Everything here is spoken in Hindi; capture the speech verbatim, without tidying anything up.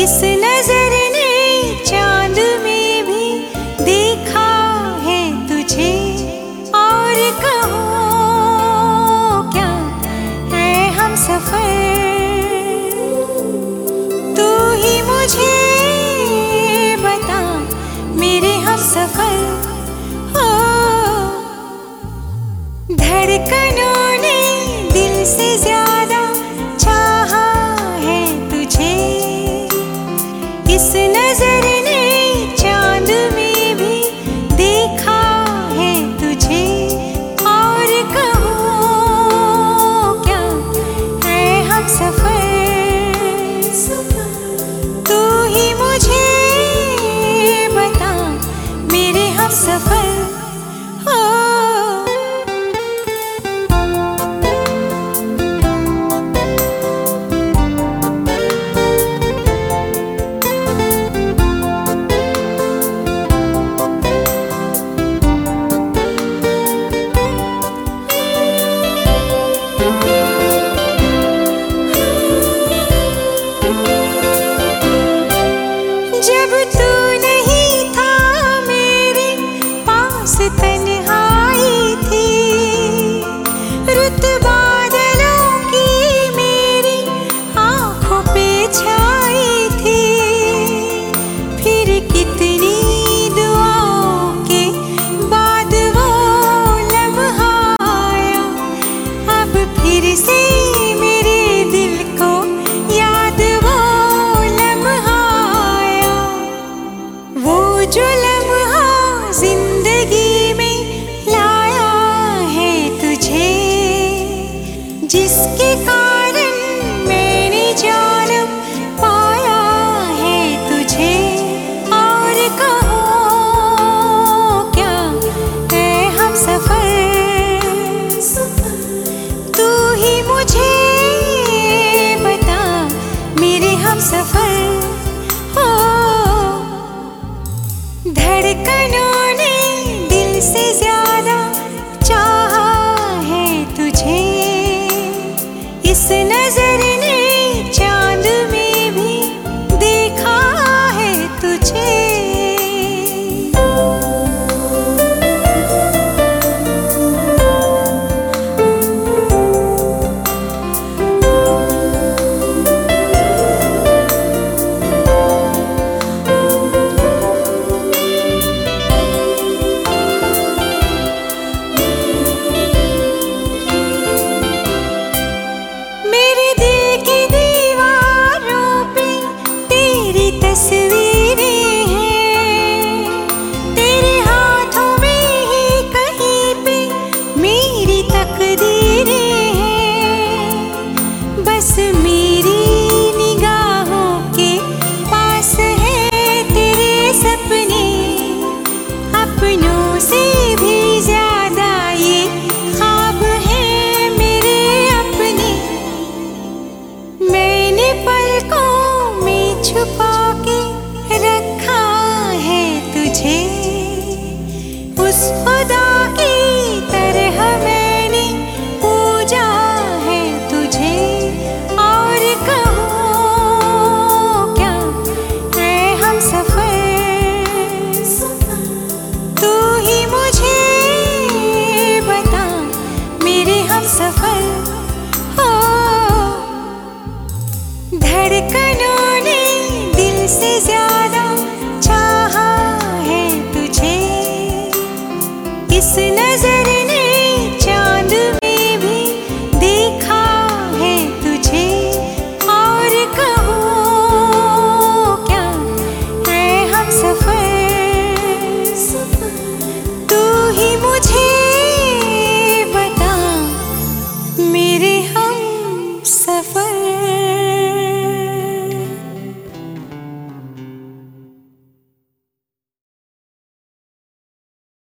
इस नजर ने चांद में भी देखा है तुझे, और कहो क्या है हम सफर। तू ही मुझे बता मेरे हम सफर हो। धड़कनों ने दिल से ज्यादा चाहा है तुझे, इस नजर ने चांद में भी देखा है तुझे, और कहो क्या है हम सफर। तू ही मुझे बता मेरे हम सफर हो। जब तू नहीं था मेरे पास तन्हाई थी, रुत बादलों की मेरी आँखों पे छाई थी। फिर कितनी दुआओं के बाद वो लम्हा आया, अब फिर से मेरे दिल को याद वो लम्हा आया। वो जो लम्हा जिंदगी में लाया है तुझे, जिसके कारण मैंने जान पाया है तुझे, और कहो क्या है हम सफर। तू ही मुझे बता मेरे हम सफर हो। धड़कनों ने दिल से ज्यादा चाहा है तुझे, इस नजर ने चांद में भी देखा है तुझे। मेरे दिल की दीवारों पे तेरी तस्वीरें हैं, तेरे हाथों में ही कहीं पे मेरी तकदीरें हैं। बस मेरी निगाहों के पास है तेरे सपने, अपनों से भी ज्यादा ये ख्वाब हैं मेरे अपने। मैंने पलकों में छुपा के रखा है तुझे, उस खुदा की तरह मैंने पूजा है तुझे, और कहो क्या है हम सफर। तू ही मुझे बता मेरे हम सफर हो। धड़कन